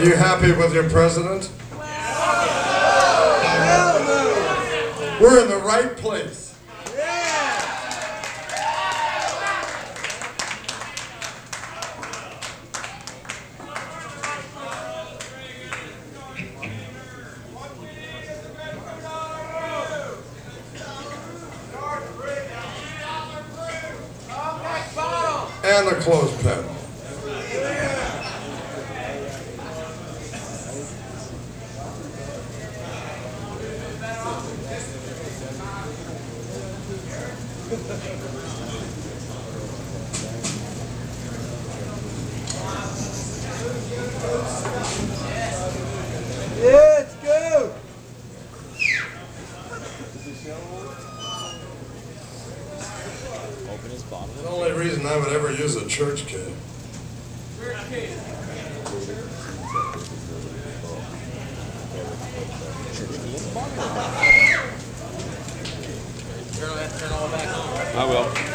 you happy with your president? We're in the right place. And the clothespin. Let's go! Open his bottle. The only reason I would ever use a church key. Church key. Turn all back on. I will.